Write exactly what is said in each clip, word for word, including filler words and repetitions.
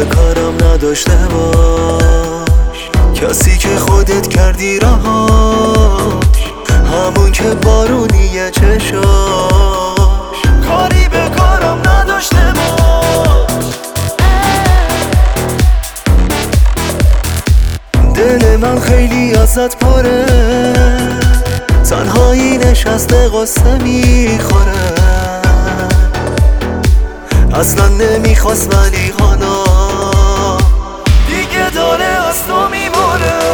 به کارم نداشته باش، کسی که خودت کردی رهاش، همون که بارونیه چشاش. کاری به کارم نداشته باش، دل من خیلی ازت پره، تنهایی نشسته قصه میخوره. اصلا نمیخواست ولی حالا دیگه داره از تو میمونه.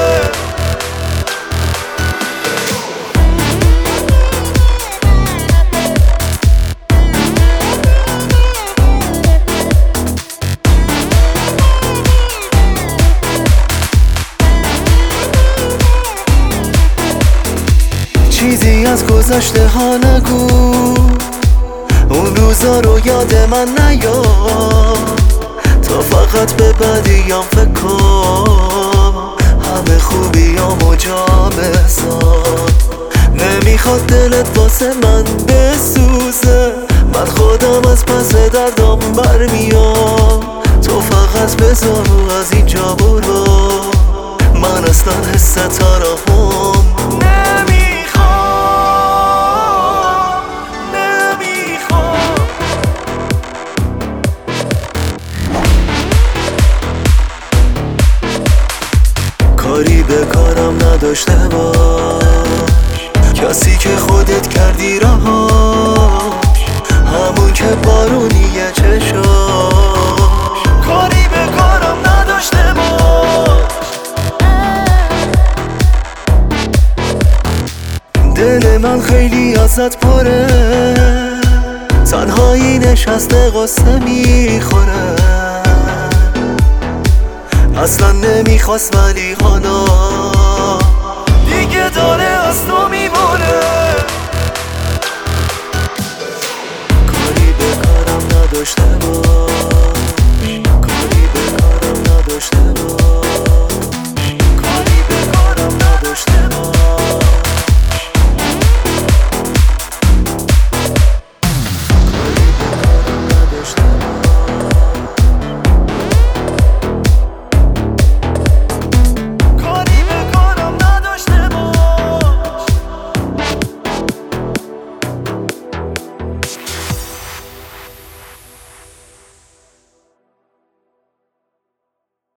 چیزی از گذشته ها نگو، اون روزا رو یاد من نیار، تا فقط به بدیم فکر کن، همه خوبیامو جا بذار. نمیخواد دلت واسه من بسوزه، من خودم از پس دردام برمیام. تو فقط بذار از اینجا برو، من اصلا حس ترحم کاری به کارم نداشته باش، کسی که خودت کردی رهاش، همون که بارونیه چشاش. کاری به کارم نداشته باش، دل من خیلی ازت پره، تنهایی نشسته قصه میخوره. اصلا نمیخواست ولی حالا دیگه داره از تو میمونه.